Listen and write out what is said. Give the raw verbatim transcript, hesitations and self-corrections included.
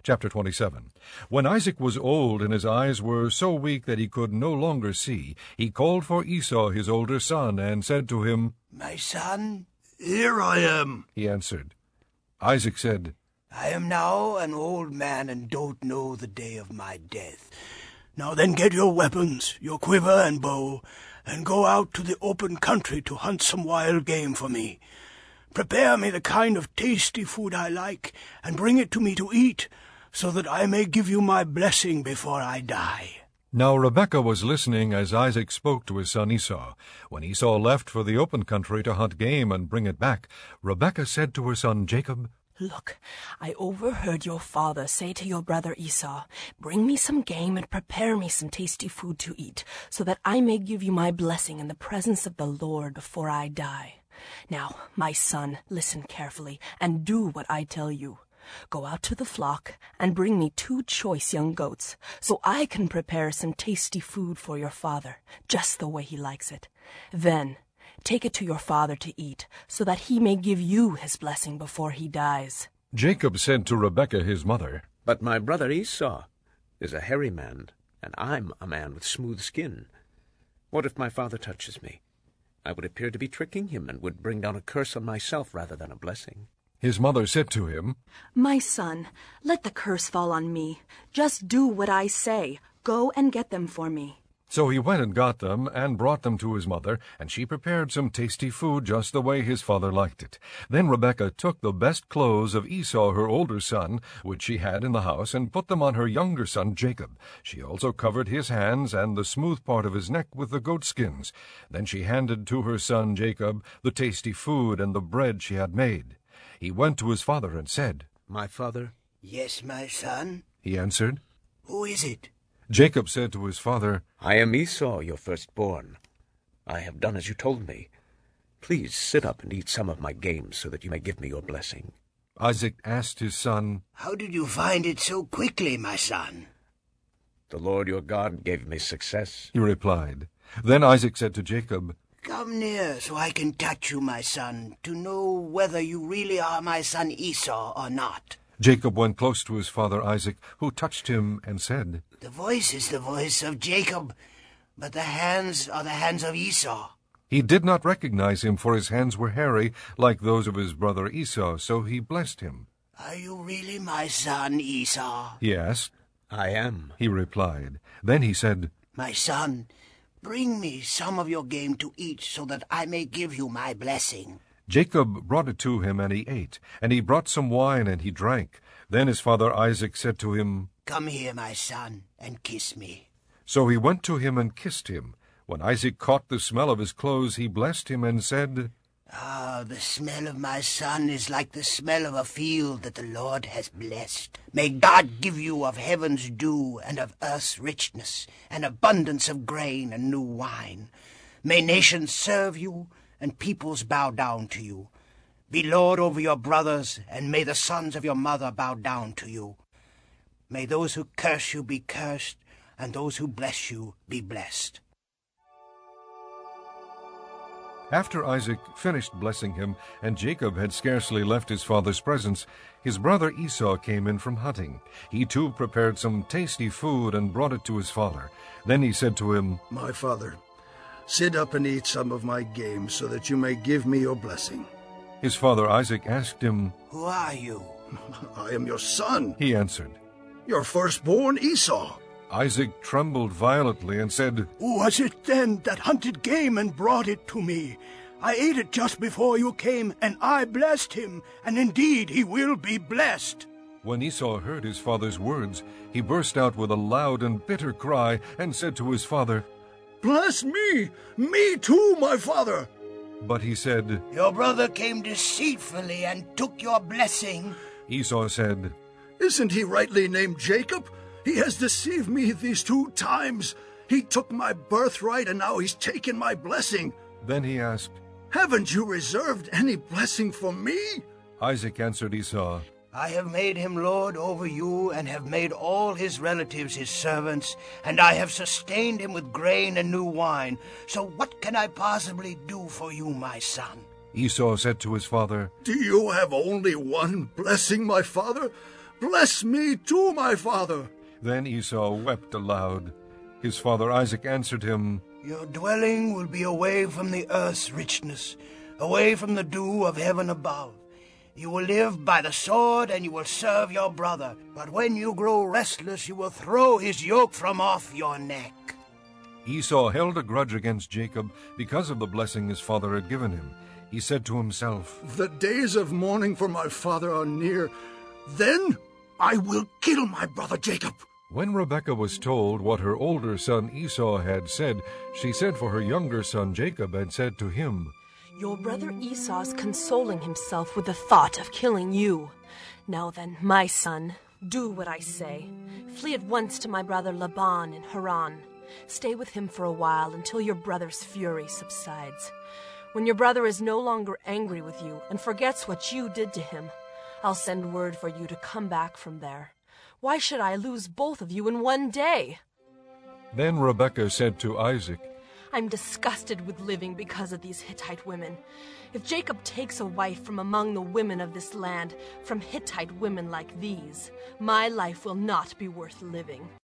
Chapter twenty-seven. When Isaac was old and his eyes were so weak that he could no longer see, he called for Esau his older son, and said to him, My son, Here I am, he answered. Isaac said, I am now an old man and don't know the day of my death. Now then get your weapons, your quiver and bow, and go out to the open country to hunt some wild game for me. Prepare me the kind of tasty food I like, and bring it to me to eat, so that I may give you my blessing before I die. Now Rebekah was listening as Isaac spoke to his son Esau. When Esau left for the open country to hunt game and bring it back, Rebekah said to her son Jacob, Look, I overheard your father say to your brother Esau, Bring me some game and prepare me some tasty food to eat, so that I may give you my blessing in the presence of the Lord before I die. Now, my son, listen carefully, and do what I tell you. Go out to the flock and bring me two choice young goats, so I can prepare some tasty food for your father, just the way he likes it. Then take it to your father to eat, so that he may give you his blessing before he dies. Jacob said to Rebekah his mother, But my brother Esau is a hairy man, and I'm a man with smooth skin. What if my father touches me? I would appear to be tricking him, and would bring down a curse on myself rather than a blessing. His mother said to him, My son, let the curse fall on me. Just do what I say. Go and get them for me. So he went and got them, and brought them to his mother, and she prepared some tasty food just the way his father liked it. Then Rebekah took the best clothes of Esau her older son, which she had in the house, and put them on her younger son Jacob. She also covered his hands and the smooth part of his neck with the goatskins. Then she handed to her son Jacob the tasty food and the bread she had made. He went to his father and said, My father? Yes, my son. He answered. Who is it? Jacob said to his father, I am Esau, your firstborn. I have done as you told me. Please sit up and eat some of my game, so that you may give me your blessing. Isaac asked his son, How did you find it so quickly, my son? The Lord your God gave me success. He replied. Then Isaac said to Jacob, Come near, so I can touch you, my son, to know whether you really are my son Esau or not. Jacob went close to his father Isaac, who touched him and said, The voice is the voice of Jacob, but the hands are the hands of Esau. He did not recognize him, for his hands were hairy, like those of his brother Esau, so he blessed him. Are you really my son Esau? He asked. I am, he replied. Then he said, My son, bring me some of your game to eat, so that I may give you my blessing. Jacob brought it to him, and he ate, and he brought some wine, and he drank. Then his father Isaac said to him, Come here, my son, and kiss me. So he went to him and kissed him. When Isaac caught the smell of his clothes, he blessed him and said, Ah, the smell of my son is like the smell of a field that the Lord has blessed. May God give you of heaven's dew and of earth's richness, and abundance of grain and new wine. May nations serve you, and peoples bow down to you. Be lord over your brothers, and may the sons of your mother bow down to you. May those who curse you be cursed, and those who bless you be blessed. After Isaac finished blessing him, and Jacob had scarcely left his father's presence, his brother Esau came in from hunting. He too prepared some tasty food and brought it to his father. Then he said to him, My father, sit up and eat some of my game, so that you may give me your blessing. His father Isaac asked him, Who are you? I am your son, he answered. Your firstborn Esau. Isaac trembled violently and said, Who was it then that hunted game and brought it to me? I ate it just before you came, and I blessed him, and indeed he will be blessed. When Esau heard his father's words, he burst out with a loud and bitter cry, and said to his father, Bless me! Me too, my father! But he said, Your brother came deceitfully and took your blessing. Esau said, Isn't he rightly named Jacob? He has deceived me these two times. He took my birthright, and now he's taken my blessing. Then he asked, Haven't you reserved any blessing for me? Isaac answered Esau, I have made him lord over you, and have made all his relatives his servants, and I have sustained him with grain and new wine. So what can I possibly do for you, my son? Esau said to his father, Do you have only one blessing, my father? Bless me too, my father. Then Esau wept aloud. His father Isaac answered him, Your dwelling will be away from the earth's richness, away from the dew of heaven above. You will live by the sword, and you will serve your brother. But when you grow restless, you will throw his yoke from off your neck. Esau held a grudge against Jacob because of the blessing his father had given him. He said to himself, The days of mourning for my father are near. Then I will kill my brother Jacob. When Rebekah was told what her older son Esau had said, she sent for her younger son Jacob and said to him, Your brother Esau is consoling himself with the thought of killing you. Now then, my son, do what I say. Flee at once to my brother Laban in Haran. Stay with him for a while until your brother's fury subsides. When your brother is no longer angry with you and forgets what you did to him, I'll send word for you to come back from there. Why should I lose both of you in one day? Then Rebekah said to Isaac, I'm disgusted with living because of these Hittite women. If Jacob takes a wife from among the women of this land, from Hittite women like these, my life will not be worth living.